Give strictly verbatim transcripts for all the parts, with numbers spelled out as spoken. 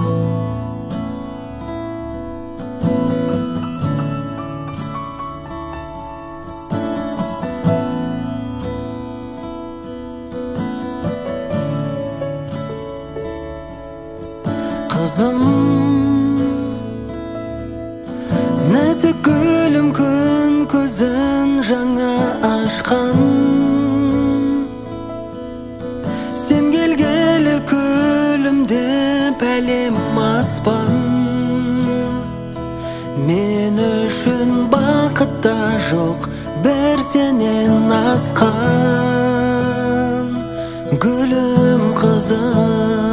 Kızım, nәзік гүлім күн көзін жаңа ашқан. Сен келгелі күлімдеп әлем аспан. Мен үшін бақытта жоқ бір сенен асқан. Гүлім қызым,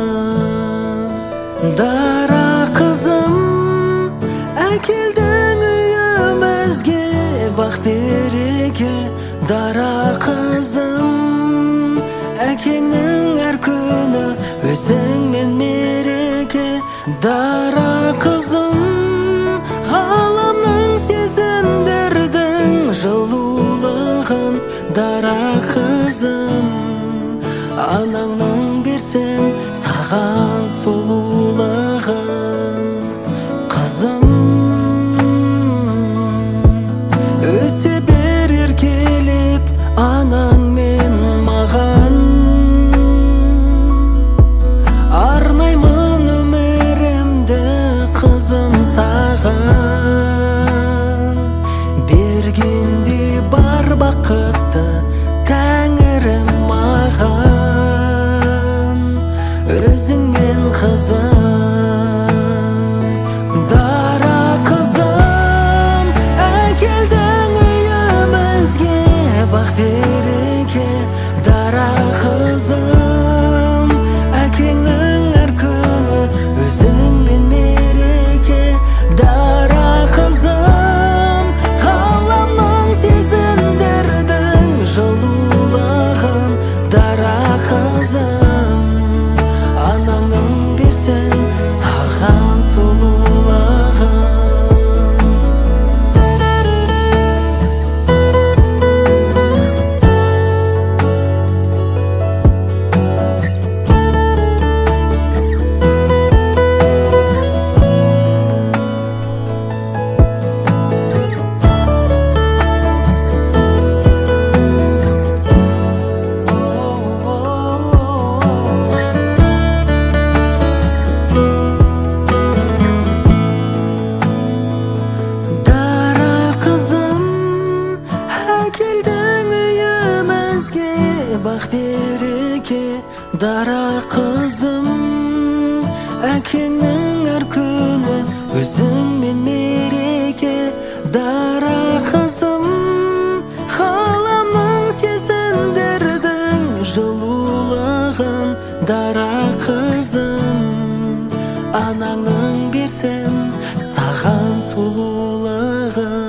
дара қызым, әкелдің үйімізге бақ береке. Дара қызым, әкеңнің әр күні өзіңмен мереке. Дара қызым, ғаламның сезімдердің жылулығын. Дара қызым, анаңның берсем саған сұлулығын. Қызым, өсе бер еркелеп анаң мен маған. Арнаймын өмірімді қызым саған. Бергенде бар бақытты Тәңірім маған. Өзіңмен қызым, дара қызым, әкелдің үйімізге бақ береке. Дара қызым, әкеңнің әр күні өзіңмен мереке. Дара қызым, ғаламның сезімдердің жылулығын. Дара қызым, анаңның берсең саған сұлулығын. Бақ береке. Дара қызым, әкеңнің әр күні өзіңмен мереке. Дара қызым, ғаламның сезімдердің жылулығын. Дара қызым, анаңның берсем саған сұлулығын.